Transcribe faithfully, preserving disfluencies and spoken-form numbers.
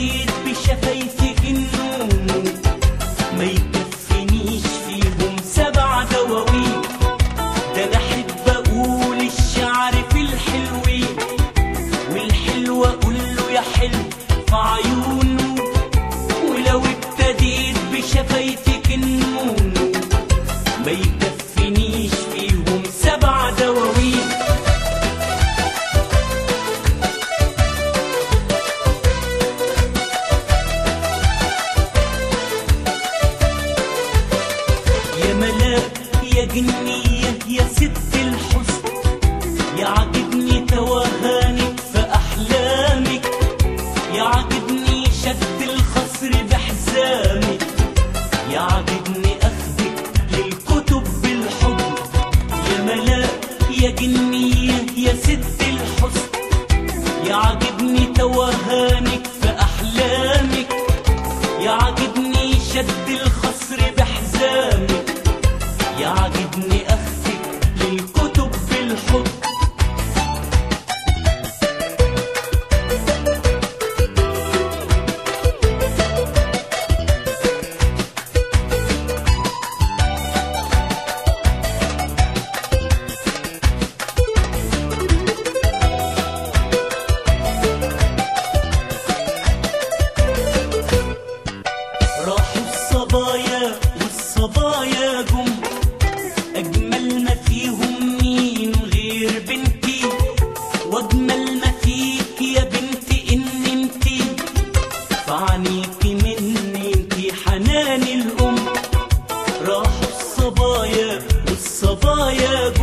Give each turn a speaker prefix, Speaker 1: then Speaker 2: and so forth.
Speaker 1: ابتديت بشفايفك النوم ما يكفنيش فيهم سبع دواوين. ده انا احب اقول الشعر في الحلوين والحلو اقول له يا حلو في عيونه. ولو ابتديت بشفايفك النوم ما يكفنيش فيهم سبع دواوين. يا ملاك يا جنية يا ست الحسن، يعجبني توهانك في أحلامك، يعجبني شد الخصر بحزامك، يعجبني أخذك للكتب بالحب. يا ملاك يا جنية يا ست الحسن، يعجبني توهانك في أحلامك، يعجبني شد الخصر بحزامك، يعجبني أخذك للكتب بالحب. راحوا الصبايا والصبايا جم، أجمل ما فيهم مين غير بنتي، وأجمل ما فيك يا بنتي إن انتي فعنيكي مني انتي حنان الأم. راحوا الصبايا والصبايا جم